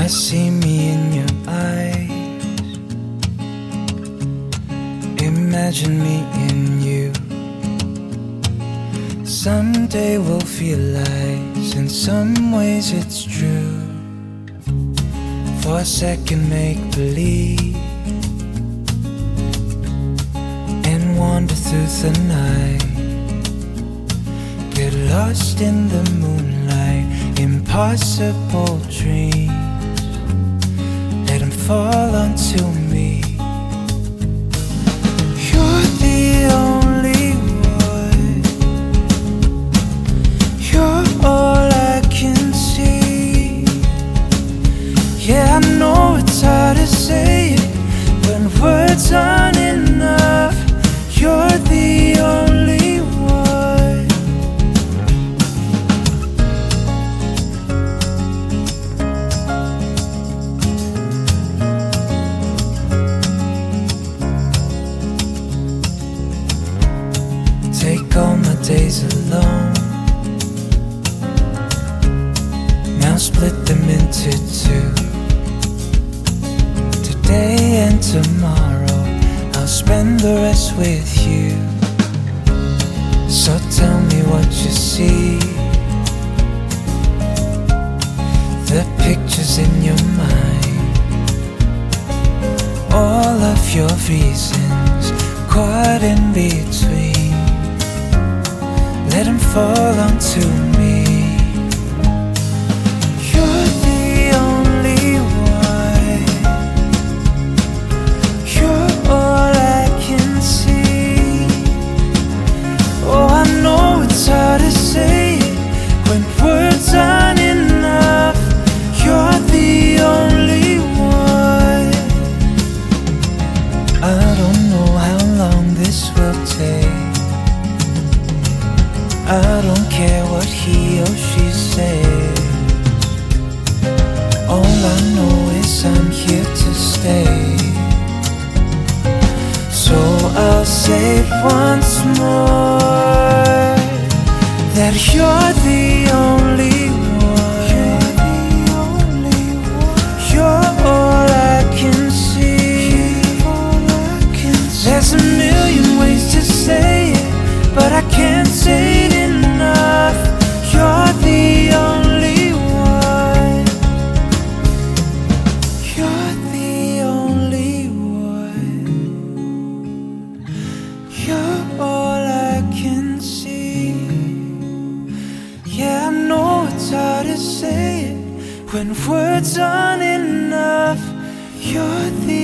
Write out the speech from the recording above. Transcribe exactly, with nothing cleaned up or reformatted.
see me in your eyes. Imagine me in you. Someday we'll feel lies. In some ways it's true. For a second make believe and wander through the night. Get lost in the moonlight. Impossible dreams, let them fall onto me. You're the only one. You're all I can see. Yeah, I know it's hard to say it when words aren't enough. You're the only one. Take all my days alone, now split them into two. Today and tomorrow, I'll spend the rest with you. So tell me what you see, the pictures in your mind, all of your reasons caught in between. Let them fall onto me. You're the only one. You're all I can see. Oh, I know it's hard to say it when words aren't enough. You're the only one. I don't know how long this will take. I don't care what he or she says. All I know is I'm here to stay. So I'll say it once more, that you're the only one. You're all I can see. There's a million ways to say it, but I can't say it enough. You're the only one. You're the only one. You're all I can see. Yeah, I know it's hard to say it when words aren't enough. You're the